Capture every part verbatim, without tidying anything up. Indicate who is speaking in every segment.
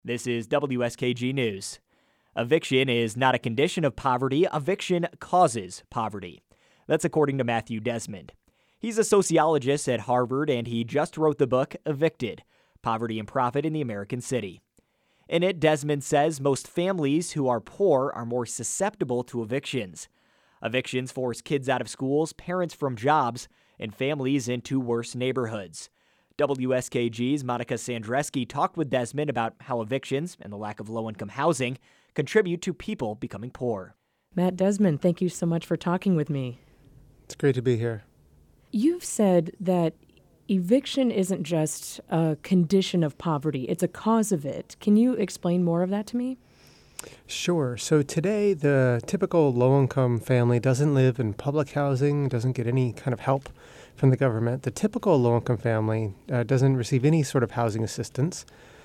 Speaker 1: This is W S K G News. Eviction is not a condition of poverty. Eviction causes poverty. That's according to Matthew Desmond. He's a sociologist at Harvard, and he just wrote the book Evicted: Poverty and Profit in the American City. In it, Desmond says most families who are poor are more susceptible to evictions. Evictions force kids out of schools, parents from jobs, and families into worse neighborhoods. W S K G's Monica Sandreski talked with Desmond about how evictions and the lack of low-income housing contribute to people becoming poor.
Speaker 2: Matt Desmond, thank you so much for talking with me.
Speaker 3: It's great to be here.
Speaker 2: You've said that eviction isn't just a condition of poverty, it's a cause of it. Can you explain more of that to me?
Speaker 3: Sure. So today, the typical low-income family doesn't live in public housing, doesn't get any kind of help from the government. The typical low-income family uh, doesn't receive any sort of housing assistance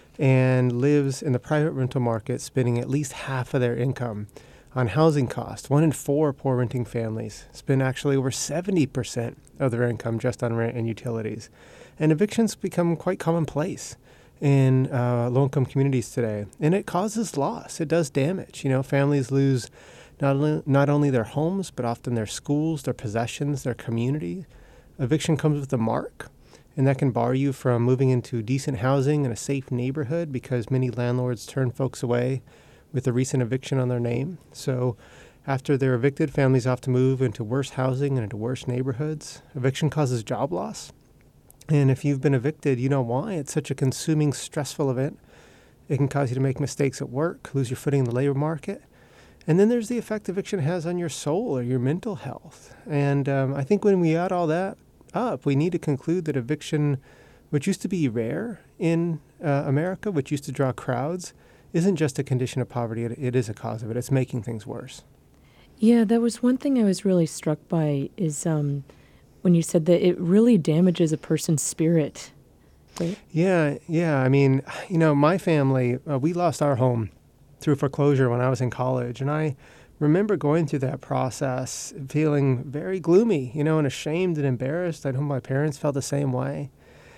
Speaker 3: and lives in the private rental market, spending at least half of their income on housing costs. One in four poor renting families spend actually over seventy percent of their income just on rent and utilities. And evictions become quite commonplace in uh, low-income communities today. And it causes loss. It does damage. You know, families lose not only, not only their homes, but often their schools, their possessions, their community. Eviction comes with a mark, and that can bar you from moving into decent housing in a safe neighborhood because many landlords turn folks away with a recent eviction on their name. So after they're evicted, families have to move into worse housing and into worse neighborhoods. Eviction causes job loss. And if you've been evicted, you know why. It's such a consuming, stressful event. It can cause you to make mistakes at work, lose your footing in the labor market. And then there's the effect eviction has on your soul or your mental health. And um, I think when we add all that up, we need to conclude that eviction, which used to be rare in uh, America, which used to draw crowds, isn't just a condition of poverty. It, it is a cause of it. It's making things worse.
Speaker 2: Yeah, that was one thing I was really struck by is um, when you said that it really damages a person's spirit. Right?
Speaker 3: Yeah, yeah. I mean, you know, my family, uh, we lost our home through foreclosure when I was in college. And I remember going through that process feeling very gloomy, you know, and ashamed and embarrassed. I know my parents felt the same way.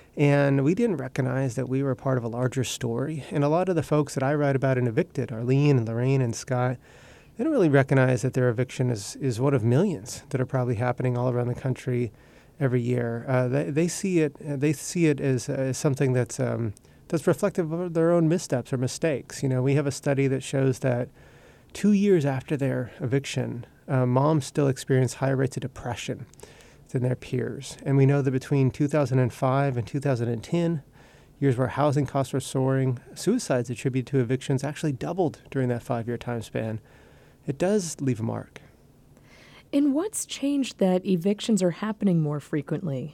Speaker 3: And we didn't recognize that we were part of a larger story. And a lot of the folks that I write about in Evicted, Arlene and Lorraine and Scott, they don't really recognize that their eviction is, is one of millions that are probably happening all around the country every year. Uh, they, they see it they see it as, as something that's um, that's reflective of their own missteps or mistakes. You know, we have a study that shows that two years after their eviction, uh, moms still experience higher rates of depression than their peers. And we know that between two thousand five and two thousand ten, years where housing costs were soaring, suicides attributed to evictions actually doubled during that five-year time span. It does leave a mark.
Speaker 2: And what's changed that evictions are happening more frequently?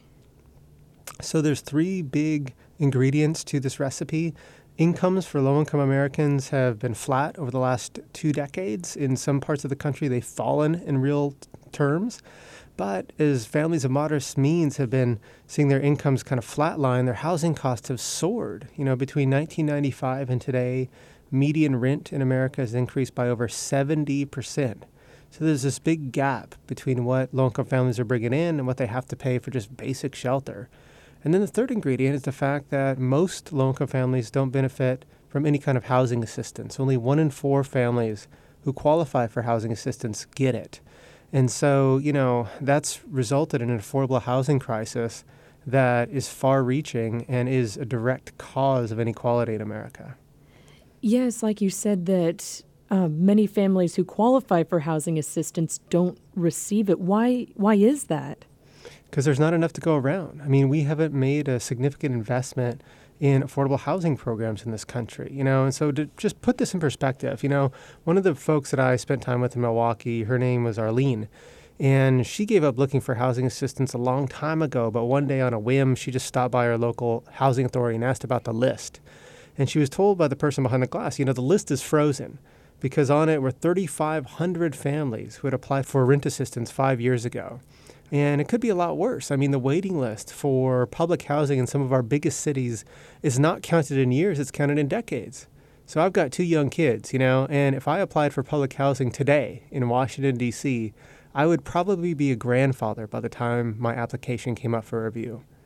Speaker 3: So there's three big ingredients to this recipe. Incomes for low-income Americans have been flat over the last two decades. In some parts of the country, they've fallen in real terms. But as families of modest means have been seeing their incomes kind of flatline, their housing costs have soared. You know, between nineteen ninety-five and today, median rent in America has increased by over seventy percent. So there's this big gap between what low-income families are bringing in and what they have to pay for just basic shelter. And then the third ingredient is the fact that most low-income families don't benefit from any kind of housing assistance. Only one in four families who qualify for housing assistance get it. And so, you know, that's resulted in an affordable housing crisis that is far-reaching and is a direct cause of inequality in America.
Speaker 2: Yes, like you said, that uh, many families who qualify for housing assistance don't receive it. Why, why is that?
Speaker 3: Because there's not enough to go around. I mean, we haven't made a significant investment in affordable housing programs in this country, you know, and so to just put this in perspective, you know, one of the folks that I spent time with in Milwaukee, her name was Arlene, and she gave up looking for housing assistance a long time ago, but one day on a whim, she just stopped by her local housing authority and asked about the list. And she was told by the person behind the glass, you know, the list is frozen because on it were thirty-five hundred families who had applied for rent assistance five years ago. And it could be a lot worse. I mean, the waiting list for public housing in some of our biggest cities is not counted in years, it's counted in decades. So I've got two young kids, you know, and if I applied for public housing today in Washington, D C, I would probably be a grandfather by the time my application came up for review.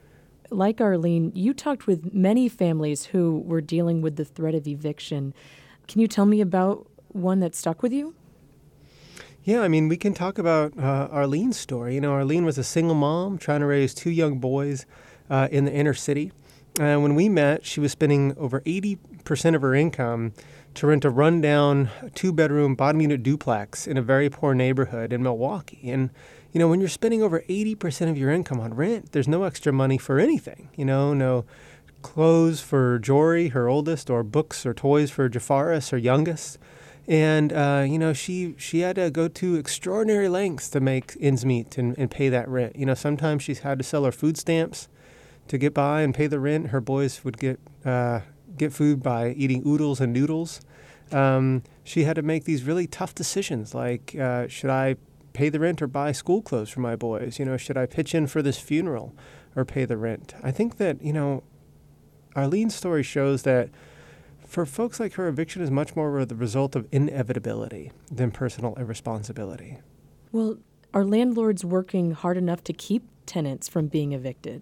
Speaker 2: like Arlene, you talked with many families who were dealing with the threat of eviction. Can you tell me about one that stuck with you?
Speaker 3: Yeah, I mean, we can talk about uh, Arlene's story. You know, Arlene was a single mom trying to raise two young boys uh, in the inner city. And uh, when we met, she was spending over eighty percent of her income to rent a rundown two-bedroom bottom-unit duplex in a very poor neighborhood in Milwaukee. And, you know, when you're spending over eighty percent of your income on rent, there's no extra money for anything. You know, no clothes for Jory, her oldest, or books or toys for Jafaris, her youngest. And, uh, you know, she she had to go to extraordinary lengths to make ends meet and, and pay that rent. You know, sometimes she's had to sell her food stamps to get by and pay the rent. Her boys would get uh, get food by eating oodles and noodles. Um, she had to make these really tough decisions, like, uh, should I pay the rent or buy school clothes for my boys? You know, should I pitch in for this funeral or pay the rent? I think that, you know, Arlene's story shows that for folks like her, eviction is much more the result of inevitability than personal irresponsibility.
Speaker 2: Well, are landlords working hard enough to keep tenants from being evicted?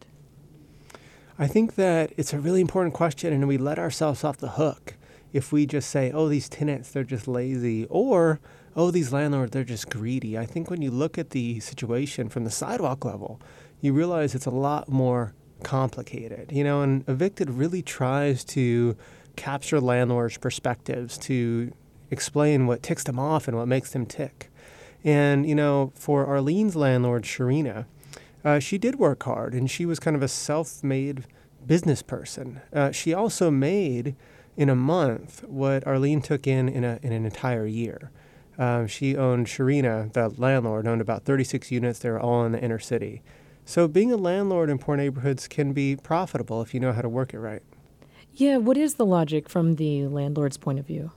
Speaker 3: I think that it's a really important question, and we let ourselves off the hook if we just say, oh, these tenants, they're just lazy, or, oh, these landlords, they're just greedy. I think when you look at the situation from the sidewalk level, you realize it's a lot more complicated. You know, and Evicted really tries to capture landlords' perspectives to explain what ticks them off and what makes them tick. And, you know, for Arlene's landlord, Sharina, uh, she did work hard, and she was kind of a self-made business person. Uh, she also made, in a month, what Arlene took in in, a, in an entire year. Um, she owned, Sharina, the landlord, owned about thirty-six units. They were all in the inner city. So being a landlord in poor neighborhoods can be profitable if you know how to work it right.
Speaker 2: Yeah, what is the logic from the landlord's point of view?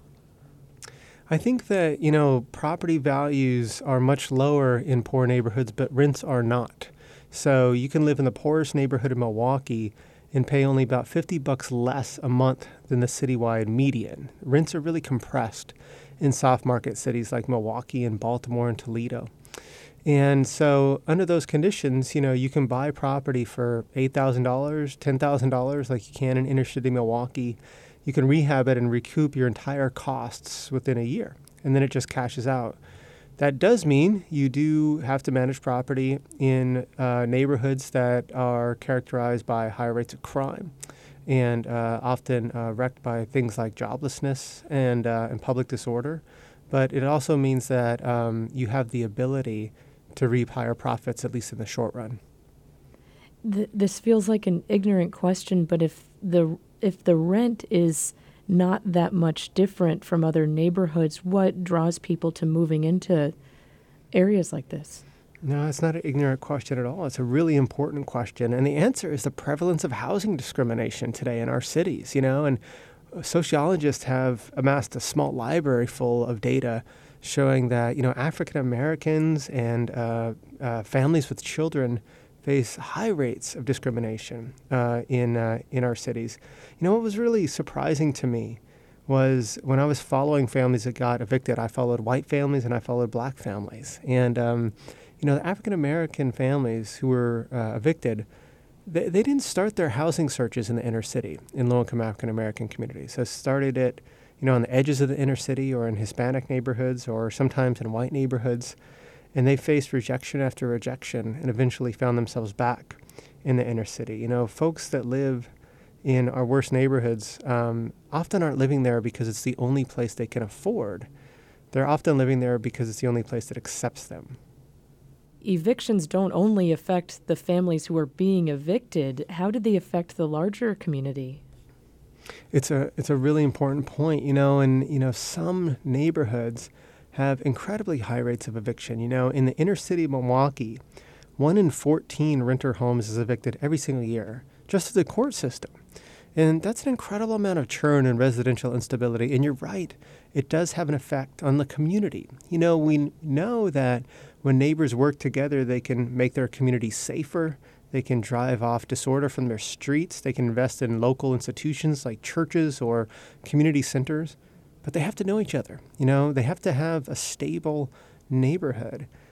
Speaker 3: I think that, you know, property values are much lower in poor neighborhoods, but rents are not. So you can live in the poorest neighborhood in Milwaukee and pay only about fifty bucks less a month than the citywide median. Rents are really compressed in soft market cities like Milwaukee and Baltimore and Toledo. And so under those conditions, you know, you can buy property for eight thousand dollars, ten thousand dollars like you can in inner city Milwaukee. You can rehab it and recoup your entire costs within a year, and then it just cashes out. That does mean you do have to manage property in uh, neighborhoods that are characterized by high rates of crime and uh, often uh, wrecked by things like joblessness and, uh, and public disorder. But it also means that um, you have the ability to reap higher profits, at least in the short run.
Speaker 2: Th- this feels like an ignorant question, but if the if the rent is not that much different from other neighborhoods, what draws people to moving into areas like this?
Speaker 3: No, it's not an ignorant question at all. It's a really important question. And the answer is the prevalence of housing discrimination today in our cities, you know, and sociologists have amassed a small library full of data showing that, you know, African Americans and uh, uh, families with children face high rates of discrimination uh, in uh, in our cities. You know, what was really surprising to me was when I was following families that got evicted, I followed white families and I followed black families. And, um, you know, the African American families who were uh, evicted, they, they didn't start their housing searches in the inner city in low-income African American communities. So started it, you know, on the edges of the inner city or in Hispanic neighborhoods or sometimes in white neighborhoods. And they faced rejection after rejection and eventually found themselves back in the inner city. You know, folks that live in our worst neighborhoods um, often aren't living there because it's the only place they can afford. They're often living there because it's the only place that accepts them.
Speaker 2: Evictions don't only affect the families who are being evicted. How did they affect the larger community?
Speaker 3: It's a it's a really important point, you know, and, you know, some neighborhoods have incredibly high rates of eviction. You know, in the inner city of Milwaukee, one in fourteen renter homes is evicted every single year, just through the court system. And that's an incredible amount of churn and residential instability. And you're right, it does have an effect on the community. You know, we know that when neighbors work together, they can make their community safer. They can drive off disorder from their streets. They can invest in local institutions like churches or community centers. But they have to know each other. You know, they have to have a stable neighborhood.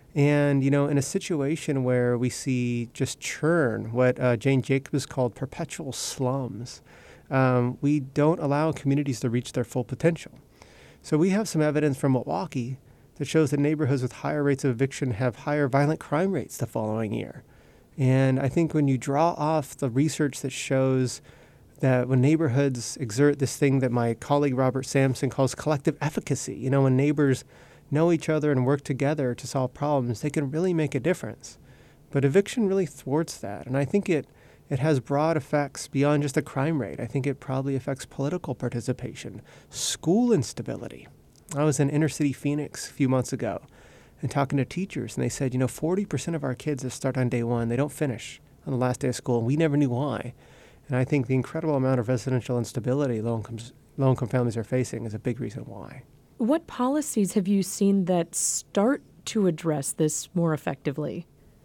Speaker 3: And, you know, in a situation where we see just churn, what uh, Jane Jacobs called perpetual slums, um, we don't allow communities to reach their full potential. So we have some evidence from Milwaukee that shows that neighborhoods with higher rates of eviction have higher violent crime rates the following year. And I think when you draw off the research that shows that when neighborhoods exert this thing that my colleague Robert Sampson calls collective efficacy, you know, when neighbors know each other and work together to solve problems, they can really make a difference. But eviction really thwarts that. And I think it, it has broad effects beyond just the crime rate. I think it probably affects political participation, school instability. I was in inner city Phoenix a few months ago and talking to teachers, and they said, you know, forty percent of our kids that start on day one, they don't finish on the last day of school, and we never knew why. And I think the incredible amount of residential instability low-income, low-income families are facing is a big reason why.
Speaker 2: What policies have you seen that start to address this more effectively?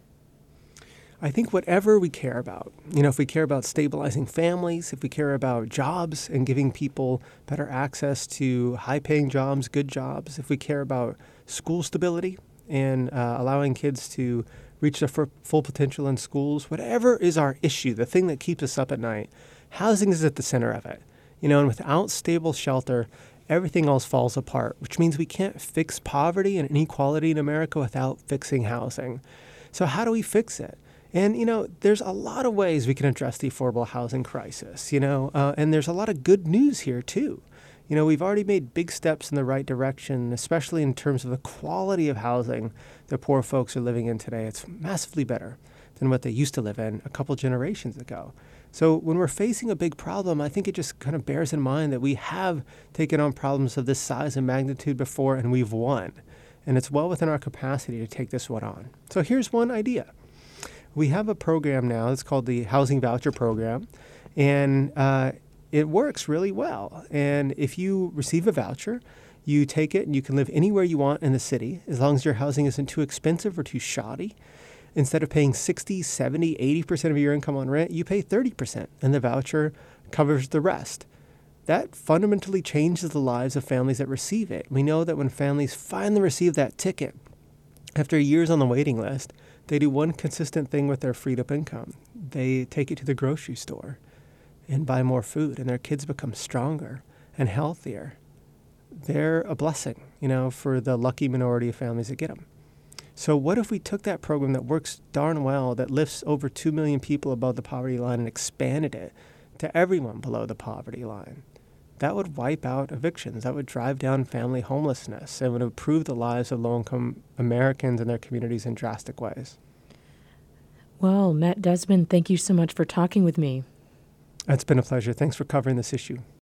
Speaker 3: I think whatever we care about, you know, if we care about stabilizing families, if we care about jobs and giving people better access to high-paying jobs, good jobs, if we care about school stability and uh, allowing kids to reach their f- full potential in schools, whatever is our issue, the thing that keeps us up at night, housing is at the center of it. You know, and without stable shelter, everything else falls apart, which means we can't fix poverty and inequality in America without fixing housing. So how do we fix it? And, you know, there's a lot of ways we can address the affordable housing crisis, you know, uh, and there's a lot of good news here, too. You know, we've already made big steps in the right direction, especially in terms of the quality of housing that poor folks are living in today. It's massively better than what they used to live in a couple generations ago. So when we're facing a big problem, I think it just kind of bears in mind that we have taken on problems of this size and magnitude before, and we've won. And it's well within our capacity to take this one on. So here's one idea. We have a program now that's called the Housing Voucher Program, and uh, it works really well. And if you receive a voucher, you take it and you can live anywhere you want in the city, as long as your housing isn't too expensive or too shoddy. Instead of paying sixty, seventy, eighty percent of your income on rent, you pay thirty percent, and the voucher covers the rest. That fundamentally changes the lives of families that receive it. We know that when families finally receive that ticket, after years on the waiting list, they do one consistent thing with their freed up income. They take it to the grocery store and buy more food, and their kids become stronger and healthier. They're a blessing, you know, for the lucky minority of families that get them. So what if we took that program that works darn well, that lifts over two million people above the poverty line, and expanded it to everyone below the poverty line? That would wipe out evictions. That would drive down family homelessness and would improve the lives of low-income Americans and their communities in drastic ways.
Speaker 2: Well, Matt Desmond, thank you so much for talking with me.
Speaker 3: It's been a pleasure. Thanks for covering this issue.